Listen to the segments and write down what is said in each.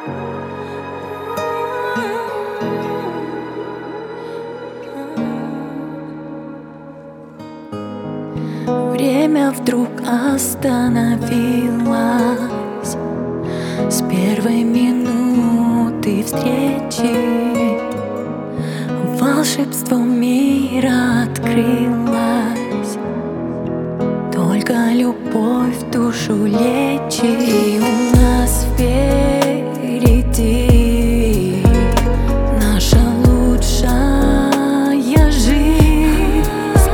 Время вдруг остановилось с первой минуты встречи. Волшебство мира открылось, только любовь в душу лечит. И у нас впереди наша лучшая жизнь.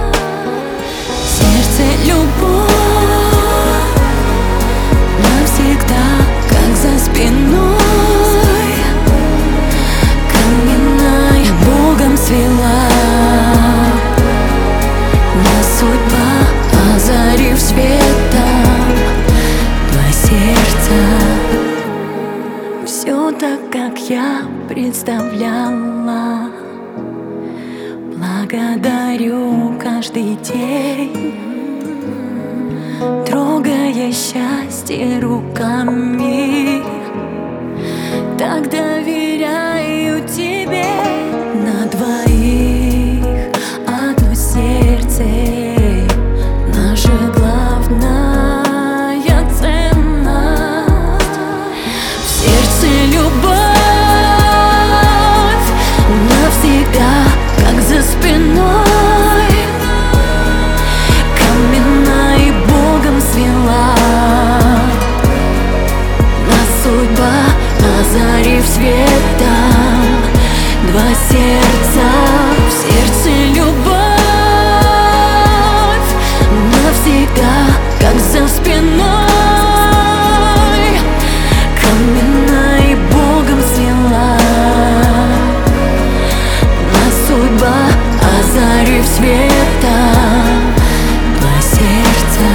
Сердце любовь навсегда, как за спиной, каменная Богом свела. Нас судьба, озарив светом два сердца. Все так, как я представляла. Благодарю каждый день, трогая счастье руками. Так доверяю тебе. На двоих одно сердце, наша главная ценность. В сердце любовь навсегда, как за спиной, каменной Богом свела. Нас судьба, озарив светом два сердца. В сердце любовь навсегда, как за спиной, каменной Богом свела. Нас судьба, озарив светом два сердца.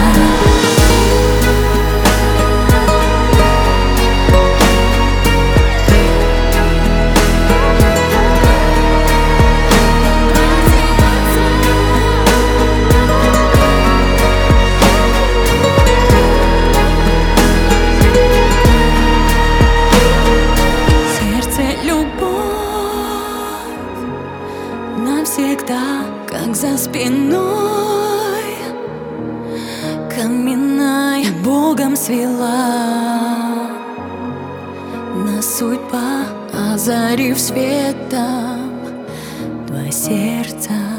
Навсегда, как за спиной, каменная Богом свела. Нас судьба, озарив светом два сердца.